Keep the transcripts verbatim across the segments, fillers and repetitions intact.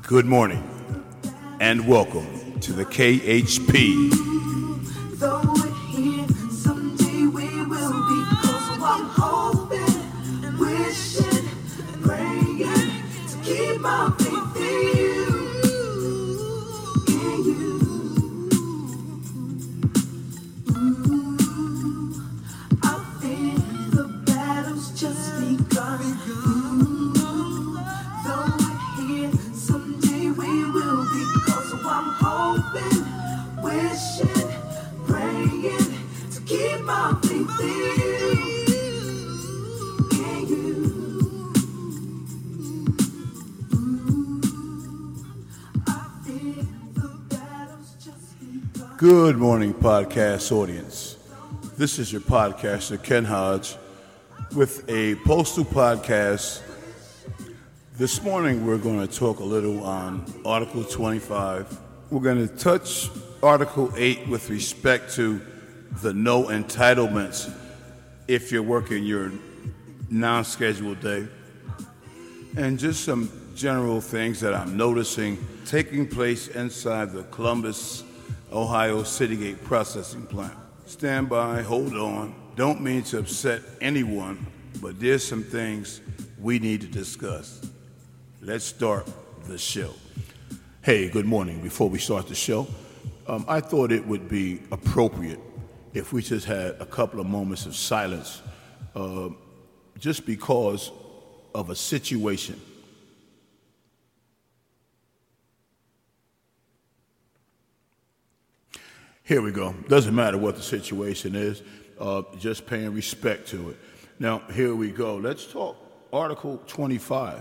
Good morning and welcome to the K H P. Though we're here, someday we will be close. So I'm hoping, wishing, praying to keep my faith in you, in you. Ooh, I think the battle's just begun. Ooh, though we're here, someday we will be close. So I'm hoping, wishing, praying to keep my faith in you. Ooh, I feel the battle's just begun. Good morning, podcast audience. This is your podcaster, Ken Hodge, with a postal podcast. This morning, we're going to talk a little on Article twenty-five. We're going to touch Article eight with respect to the no entitlements if you're working your non-scheduled day, and just some general things that I'm noticing taking place inside the Columbus, Ohio Citygate processing plant. Stand by, hold on. Don't mean to upset anyone, but there's some things we need to discuss. Let's start the show. Hey, good morning. Before we start the show, um, I thought it would be appropriate if we just had a couple of moments of silence uh, just because of a situation. Here we go. Doesn't matter what the situation is, uh, just paying respect to it. Now, here we go. Let's talk Article twenty-five.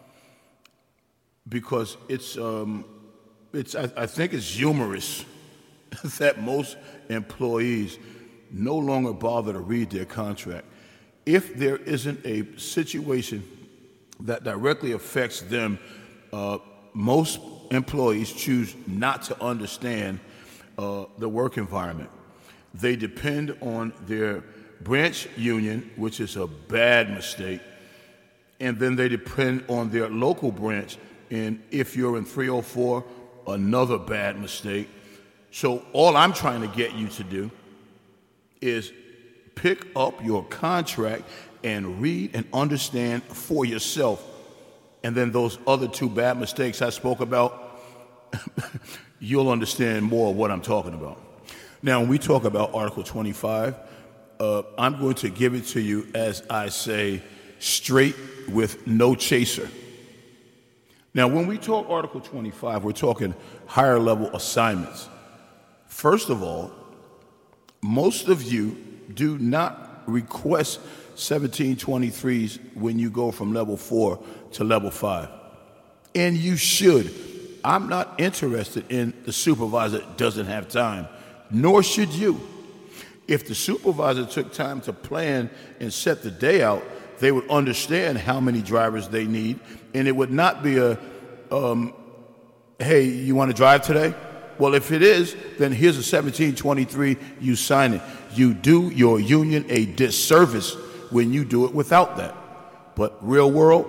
Because it's, um, it's I, I think it's humorous that most employees no longer bother to read their contract. If there isn't a situation that directly affects them, uh, most employees choose not to understand uh, the work environment. They depend on their branch union, which is a bad mistake, and then they depend on their local branch. And if you're in three oh four, another bad mistake. So all I'm trying to get you to do is pick up your contract and read and understand for yourself. And then those other two bad mistakes I spoke about, you'll understand more of what I'm talking about. Now, when we talk about Article twenty-five, uh, I'm going to give it to you, as I say, straight with no chaser. Now, when we talk Article twenty-five, we're talking higher level assignments. First of all, most of you do not request seventeen twenty-threes when you go from level four to level five. And you should. I'm not interested in the supervisor that doesn't have time, nor should you. If the supervisor took time to plan and set the day out, they would understand how many drivers they need, and it would not be a, um, hey, you want to drive today? Well, if it is, then here's a seventeen twenty-three, you sign it. You do your union a disservice when you do it without that. But real world,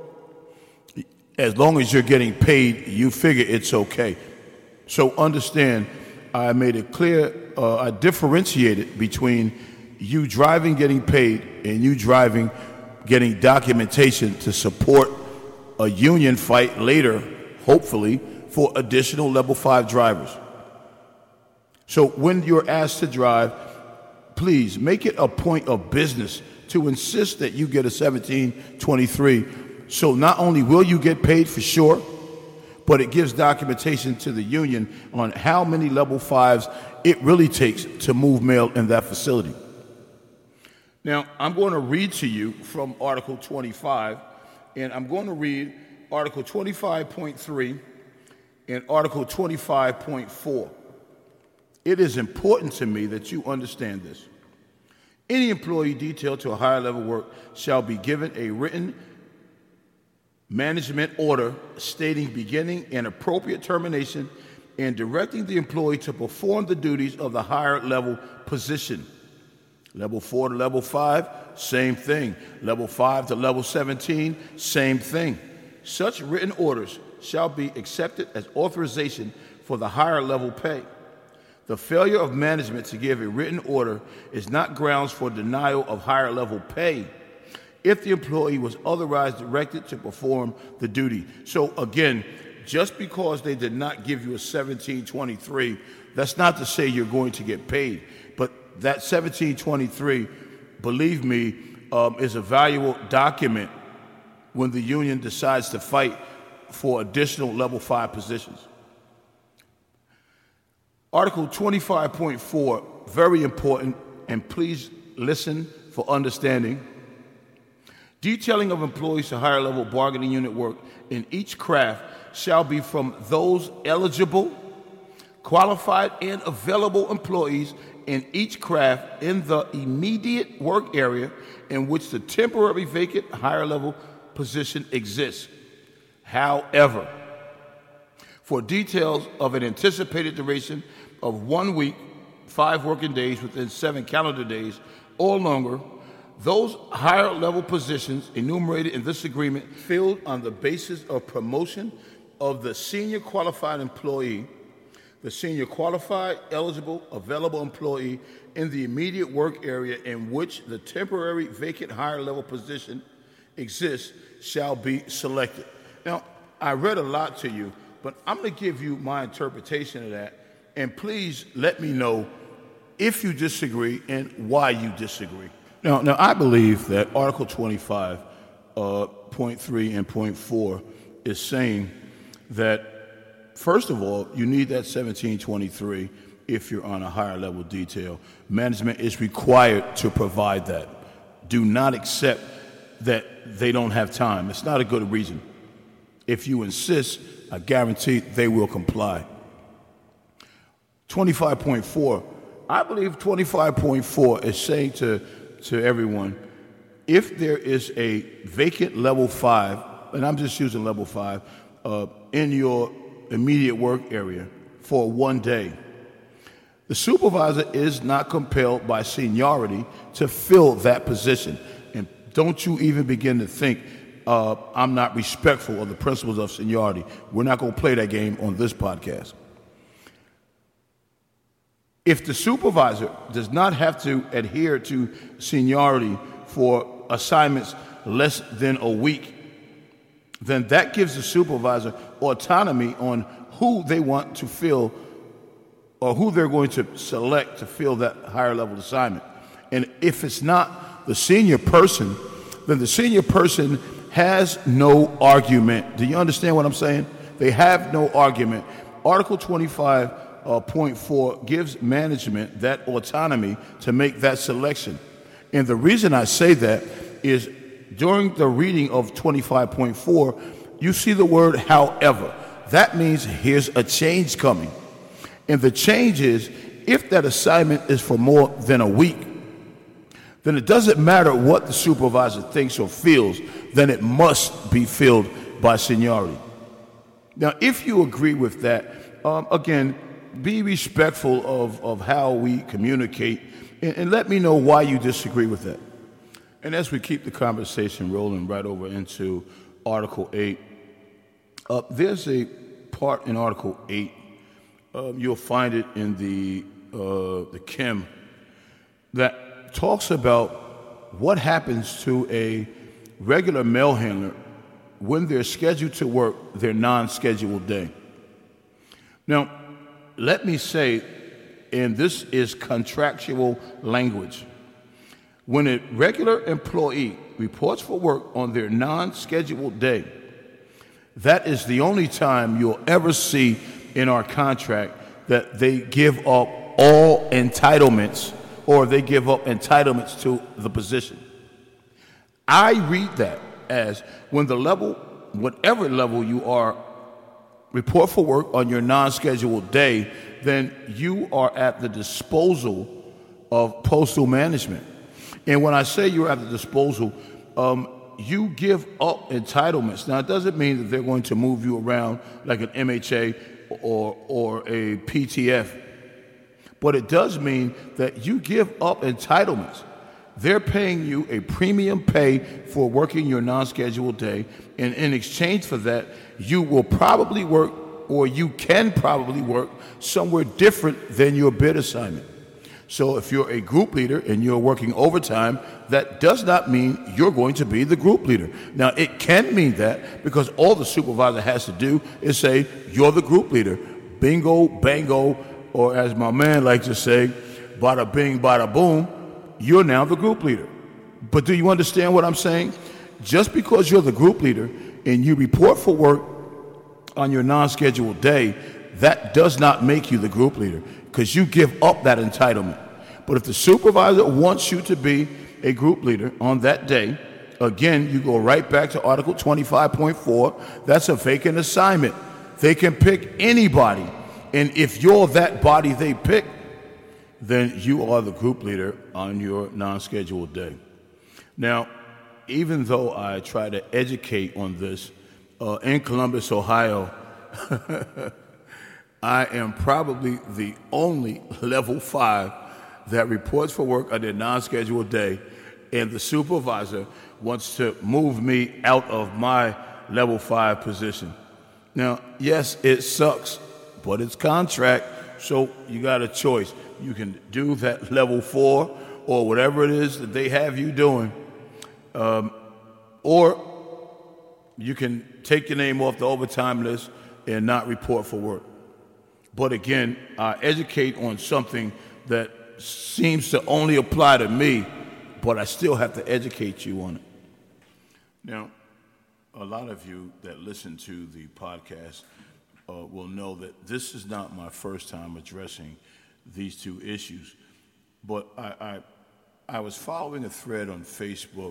as long as you're getting paid, you figure it's okay. So understand, I made it clear, uh, I differentiated between you driving getting paid and you driving getting documentation to support a union fight later, hopefully, for additional level five drivers. So when you're asked to drive, please make it a point of business to insist that you get a seventeen twenty-three. So not only will you get paid for sure, but it gives documentation to the union on how many level fives it really takes to move mail in that facility. Now, I'm going to read to you from Article twenty-five, and I'm going to read Article twenty-five point three and Article twenty-five point four. It is important to me that you understand this. Any employee detailed to a higher level work shall be given a written management order stating beginning and appropriate termination and directing the employee to perform the duties of the higher level position. Level four to level five, same thing. Level five to level seventeen, same thing. Such written orders shall be accepted as authorization for the higher level pay. The failure of management to give a written order is not grounds for denial of higher level pay if the employee was otherwise directed to perform the duty. So again, just because they did not give you a seventeen twenty-three, that's not to say you're going to get paid. But that seventeen twenty-three, believe me, um, is a valuable document when the union decides to fight for additional level five positions. Article twenty-five point four, very important, and please listen for understanding. Detailing of employees to higher level bargaining unit work in each craft shall be from those eligible, qualified, and available employees in each craft in the immediate work area in which the temporary vacant higher level position exists. However, for details of an anticipated duration of one week, five working days within seven calendar days, or longer, those higher level positions enumerated in this agreement filled on the basis of promotion of the senior qualified employee, the senior qualified, eligible, available employee in the immediate work area in which the temporary vacant higher level position exists shall be selected. Now, I read a lot to you, but I'm going to give you my interpretation of that, and please let me know if you disagree and why you disagree. Now, now I believe that Article twenty-five, uh, point three and point four is saying that, first of all, you need that seventeen twenty-three if you're on a higher level detail. Management is required to provide that. Do not accept that they don't have time. It's not a good reason. If you insist, I guarantee they will comply. twenty-five point four, I believe twenty-five point four is saying to, to everyone, if there is a vacant level five, and I'm just using level five, uh, in your immediate work area for one day, the supervisor is not compelled by seniority to fill that position. And don't you even begin to think uh, I'm not respectful of the principles of seniority. We're not going to play that game on this podcast. If the supervisor does not have to adhere to seniority for assignments less than a week, then that gives the supervisor autonomy on who they want to fill or who they're going to select to fill that higher level assignment. And if it's not the senior person, then the senior person has no argument. Do you understand what I'm saying? They have no argument. Article twenty-five point four gives management that autonomy to make that selection. And the reason I say that is during the reading of twenty-five point four, you see the word however. That means here's a change coming. And the change is, if that assignment is for more than a week, then it doesn't matter what the supervisor thinks or feels, then it must be filled by seniority. Now, if you agree with that, um, again, be respectful of, of how we communicate, and, and let me know why you disagree with that. And as we keep the conversation rolling right over into Article eight, uh, there's a part in Article eight, uh, you'll find it in the, uh, the Chem, that talks about what happens to a regular mail handler when they're scheduled to work their non-scheduled day. Now, let me say, and this is contractual language, when a regular employee reports for work on their non-scheduled day, that is the only time you'll ever see in our contract that they give up all entitlements or they give up entitlements to the position. I read that as when the level, whatever level you are, report for work on your non-scheduled day, then you are at the disposal of postal management. And when I say you're at the disposal, um, you give up entitlements. Now, it doesn't mean that they're going to move you around like an M H A or, or a P T F, but it does mean that you give up entitlements. They're paying you a premium pay for working your non-scheduled day, and in exchange for that, you will probably work, or you can probably work somewhere different than your bid assignment. So if you're a group leader and you're working overtime, that does not mean you're going to be the group leader. Now, it can mean that, because all the supervisor has to do is say, you're the group leader. Bingo, bango, or as my man likes to say, bada bing, bada boom, you're now the group leader. But do you understand what I'm saying? Just because you're the group leader and you report for work on your non-scheduled day, that does not make you the group leader, because you give up that entitlement. But if the supervisor wants you to be a group leader on that day, again, you go right back to Article twenty-five point four. That's a vacant assignment. They can pick anybody. And if you're that body they pick, then you are the group leader on your non-scheduled day. Now, even though I try to educate on this, uh, in Columbus, Ohio, I am probably the only level five that reports for work on their non-scheduled day, and the supervisor wants to move me out of my level five position. Now, yes, it sucks, but it's contract, so you got a choice. You can do that level four or whatever it is that they have you doing, um, or you can take your name off the overtime list and not report for work. But again, I educate on something that seems to only apply to me, but I still have to educate you on it. Now, a lot of you that listen to the podcast uh, will know that this is not my first time addressing these two issues, but I, I, I was following a thread on Facebook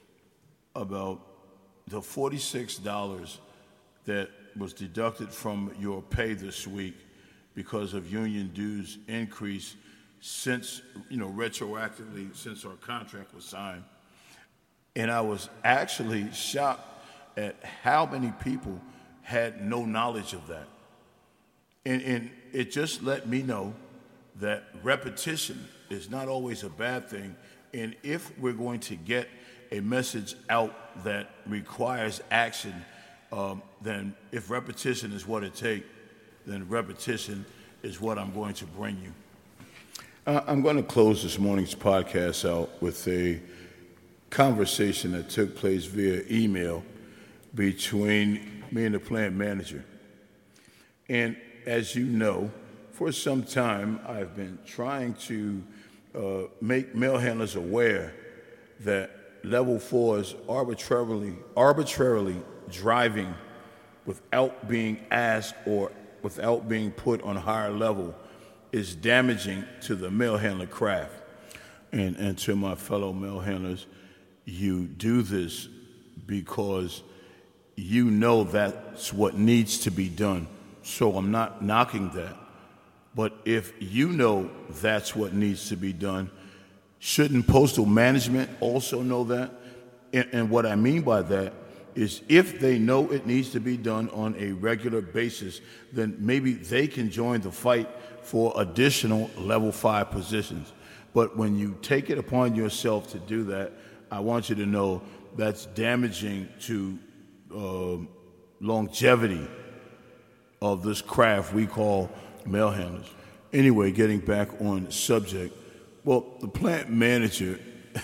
about the forty-six dollars that was deducted from your pay this week because of union dues increase since, you know, retroactively since our contract was signed. And I was actually shocked at how many people had no knowledge of that. And, and it just let me know that repetition is not always a bad thing. And if we're going to get a message out that requires action, um, then if repetition is what it takes, then repetition is what I'm going to bring you. Uh, I'm going to close this morning's podcast out with a conversation that took place via email between me and the plant manager. And as you know, for some time I've been trying to uh, make mail handlers aware that level fours arbitrarily arbitrarily driving without being asked or without being put on a higher level is damaging to the mail handler craft. And, and to my fellow mail handlers, you do this because you know that's what needs to be done. So I'm not knocking that. But if you know that's what needs to be done, shouldn't postal management also know that? And, and what I mean by that is if they know it needs to be done on a regular basis, then maybe they can join the fight for additional level five positions. But when you take it upon yourself to do that, I want you to know that's damaging to uh, longevity of this craft we call mail handlers. Anyway, getting back on subject, well, the plant manager,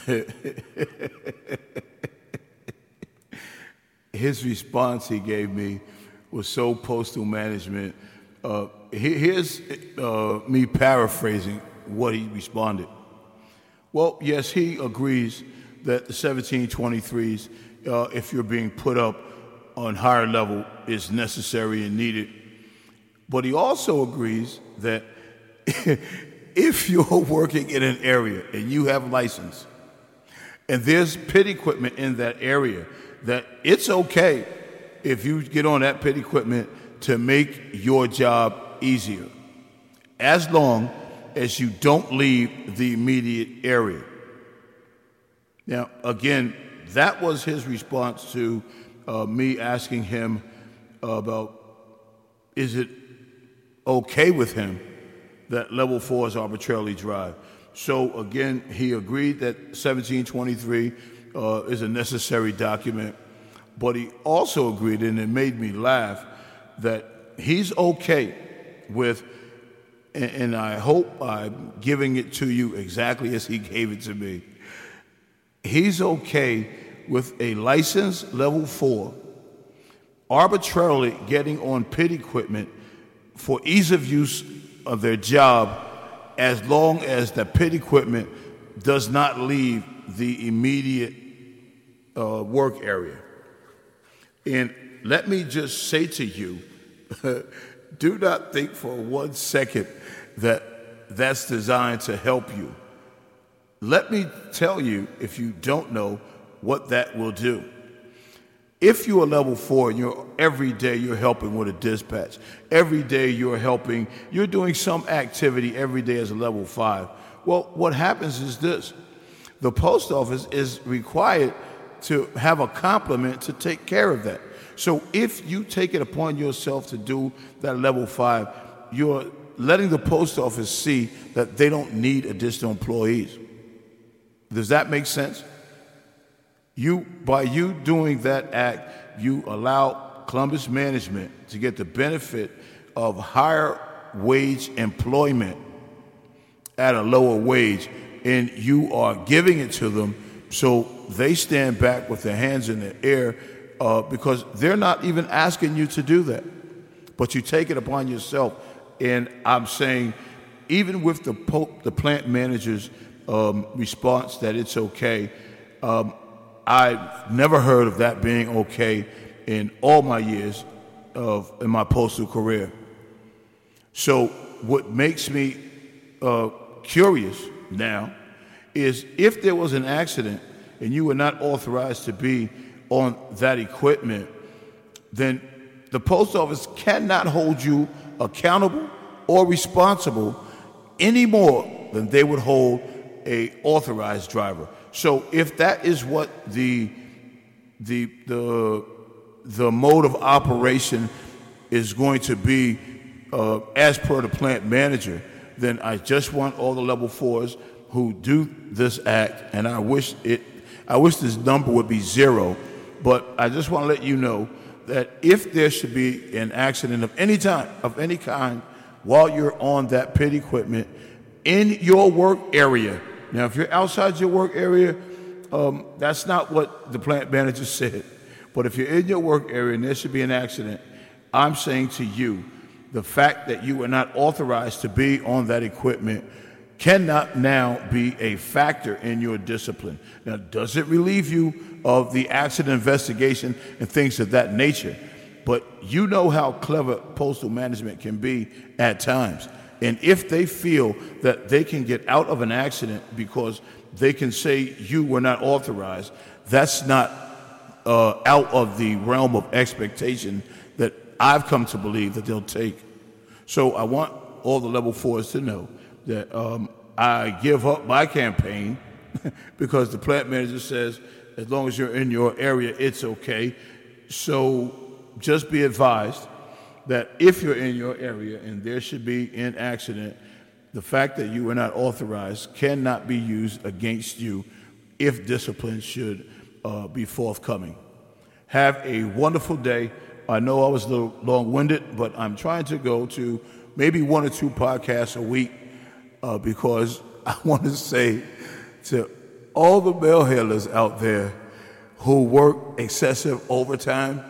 his response he gave me was so postal management. Uh, here's uh, me paraphrasing what he responded. Well, yes, he agrees that the seventeen twenty-threes, uh, if you're being put up on higher level, is necessary and needed. But he also agrees that if you're working in an area and you have license and there's pit equipment in that area, that it's okay if you get on that pit equipment to make your job easier, as long as you don't leave the immediate area. Now, again, that was his response to uh, me asking him about, is it okay with him that level fours arbitrarily drive? so again, he agreed that seventeen twenty-three uh, is a necessary document, but he also agreed, and it made me laugh, that he's okay with, and, and I hope I'm giving it to you exactly as he gave it to me, he's okay with a license level four arbitrarily getting on pit equipment for ease of use of their job, as long as the pit equipment does not leave the immediate uh, work area. And let me just say to you, do not think for one second that that's designed to help you. Let me tell you, if you don't know, what that will do. If you are level four and you're every day you're helping with a dispatch, every day you're helping, you're doing some activity every day as a level five. Well, what happens is this. The post office is required to have a complement to take care of that. So if you take it upon yourself to do that level five, you're letting the post office see that they don't need additional employees. Does that make sense? You, by you doing that act, you allow Columbus management to get the benefit of higher wage employment at a lower wage, and you are giving it to them so they stand back with their hands in the air uh, because they're not even asking you to do that. But you take it upon yourself, and I'm saying, even with the, po- the plant manager's um, response that it's okay, um, I've never heard of that being okay in all my years of in my postal career. So what makes me uh, curious now is if there was an accident and you were not authorized to be on that equipment, then the post office cannot hold you accountable or responsible any more than they would hold a authorized driver. So if that is what the the the the mode of operation is going to be uh, as per the plant manager, then I just want all the level fours who do this act, and I wish it I wish this number would be zero, but I just want to let you know that if there should be an accident of any time, of any kind, while you're on that pit equipment in your work area. Now, if you're outside your work area, um, that's not what the plant manager said. But if you're in your work area and there should be an accident, I'm saying to you, the fact that you are not authorized to be on that equipment cannot now be a factor in your discipline. Now, does it relieve you of the accident investigation and things of that nature? But you know how clever postal management can be at times. And if they feel that they can get out of an accident because they can say you were not authorized, that's not uh, out of the realm of expectation that I've come to believe that they'll take. So I want all the level fours to know that um, I give up my campaign because the plant manager says as long as you're in your area, it's okay. So just be advised that if you're in your area and there should be an accident, the fact that you were not authorized cannot be used against you if discipline should uh, be forthcoming. Have a wonderful day. I know I was a little long-winded, but I'm trying to go to maybe one or two podcasts a week uh, because I want to say to all the mail handlers out there who work excessive overtime,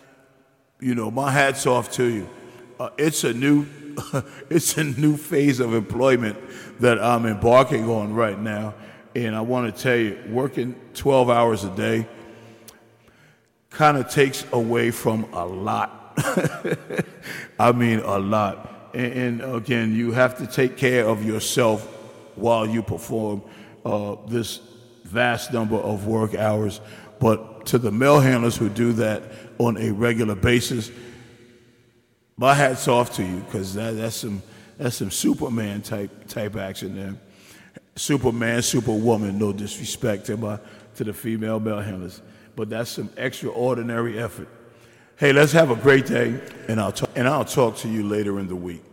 you know, my hat's off to you. Uh, it's a new, it's a new phase of employment that I'm embarking on right now, and I want to tell you, working twelve hours a day kind of takes away from a lot. I mean, a lot. And, and again, you have to take care of yourself while you perform uh, this vast number of work hours. But to the mail handlers who do that on a regular basis, my hat's off to you, because that, that's some that's some Superman type type action there. Superman, Superwoman, no disrespect to my to the female mail handlers, but that's some extraordinary effort. Hey, let's have a great day, and I'll talk, and I'll talk to you later in the week.